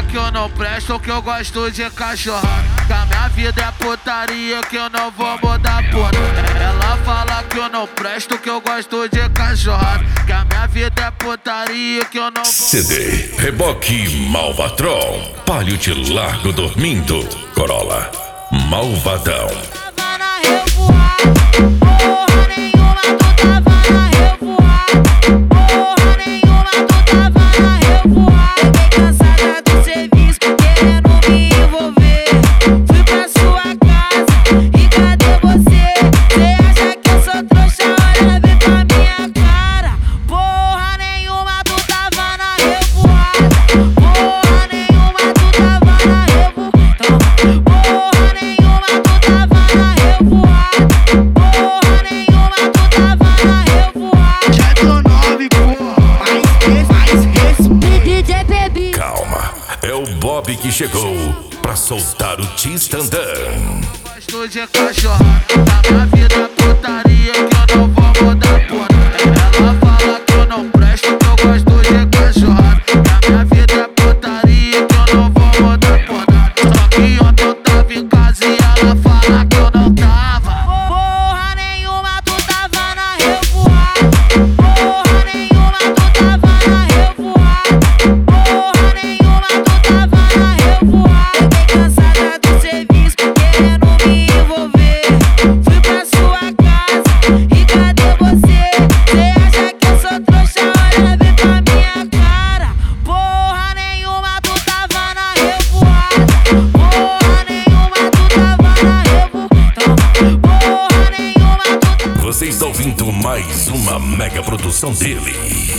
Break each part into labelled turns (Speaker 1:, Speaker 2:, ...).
Speaker 1: que eu não presto, que eu gosto de cachorrada. Que a minha vida é putaria, que eu não vou mudar porra. Ela fala que eu não presto, que eu gosto de cachorrada. Que a minha vida é putaria, que eu não vou...
Speaker 2: CD, Reboque Malvatron, Palio te largo dormindo, Corolla, Malvadão.
Speaker 3: Tava na revoada, porra nenhuma, tu tava na revoada. Porra nenhuma, tu tava na revoada. Fiquei cansada do serviço, querendo me envolver. Fui pra sua casa, e cadê você? Cê acha que eu sou trouxa? Olha bem pra minha cara. Porra nenhuma, tu tava na revoada. Porra nenhuma, tu tava na revoada. Porra nenhuma, tu tava na revoada. Porra nenhuma, tu tava na revoada.
Speaker 4: Já tô 9, porra, mais respeito.
Speaker 3: DJ Baby.
Speaker 2: Calma, é o Bob que chegou pra soltar o Tistandã.
Speaker 1: Gosto de cachorrada, a minha vida é putaria, que eu não vou mudar porra. Ela fala que eu não presto, que eu gosto de cachorrada. Que a minha vida é putaria, que eu não vou mudar porra. Só que ontem eu tava em casa e ela fala que eu não tava.
Speaker 3: Porra nenhuma, tu tava na revoada. Porra nenhuma, tu tava na revoada. Porra nenhuma, tu tava na revoada. Fiquei cansada do serviço, querendo me envolver. Fui pra sua casa, e cadê você? Cê acha que eu sou trouxa? Olha bem pra minha cara. Porra nenhuma, tu tava na revoada. Porra nenhuma, tu tava na revoada. Porra nenhuma, tu tava...
Speaker 2: Você está ouvindo mais uma mega produção dele,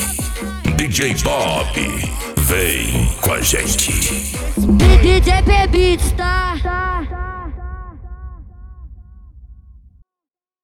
Speaker 2: DJ Bob. Vem com a gente.
Speaker 3: DJ Baby está